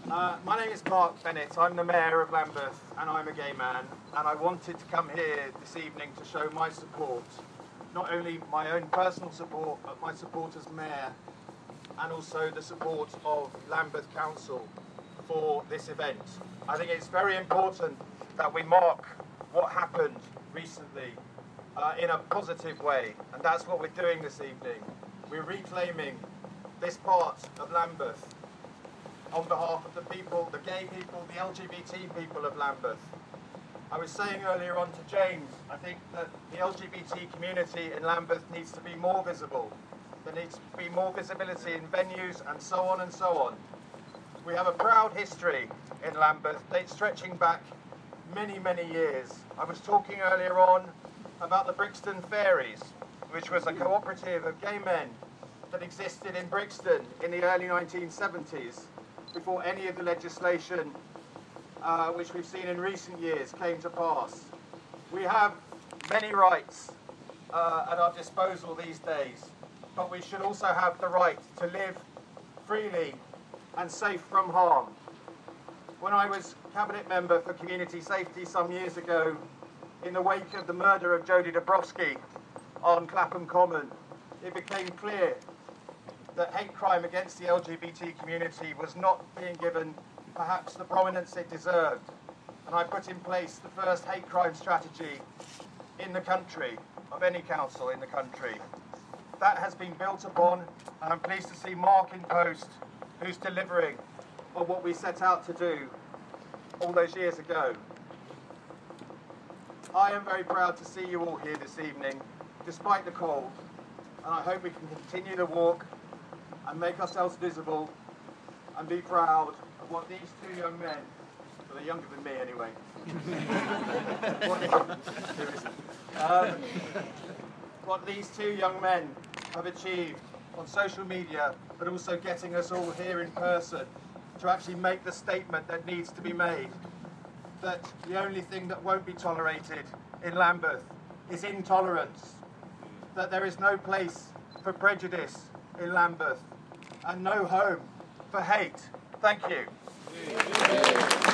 My name is Mark Bennett. I'm the Mayor of Lambeth and I'm a gay man, and I wanted to come here this evening to show my support, not only my own personal support, but my support as Mayor and also the support of Lambeth Council for this event. I think it's very important that we mark what happened recently in a positive way, and that's what we're doing this evening. We're reclaiming this part of Lambeth on behalf of the people, the gay people, the LGBT people of Lambeth. I was saying earlier on to James, I think that the LGBT community in Lambeth needs to be more visible. There needs to be more visibility in venues and so on and so on. We have a proud history in Lambeth, stretching back many, many years. I was talking earlier on about the Brixton Fairies, which was a cooperative of gay men that existed in Brixton in the early 1970s, before any of the legislation which we've seen in recent years came to pass. We have many rights at our disposal these days, but we should also have the right to live freely and safe from harm. When I was Cabinet Member for Community Safety some years ago, in the wake of the murder of Jodie Dabrowski on Clapham Common, it became clear that hate crime against the LGBT community was not being given perhaps the prominence it deserved. And I put in place the first hate crime strategy in the country, of any council in the country. That has been built upon, and I'm pleased to see Mark in post, who's delivering on what we set out to do all those years ago. I am very proud to see you all here this evening, despite the cold, and I hope we can continue the walk and make ourselves visible and be proud of what these two young men, well, they're younger than me anyway, what these two young men have achieved on social media, but also getting us all here in person to actually make the statement that needs to be made, that the only thing that won't be tolerated in Lambeth is intolerance, that there is no place for prejudice in Lambeth, and no home for hate. Thank you.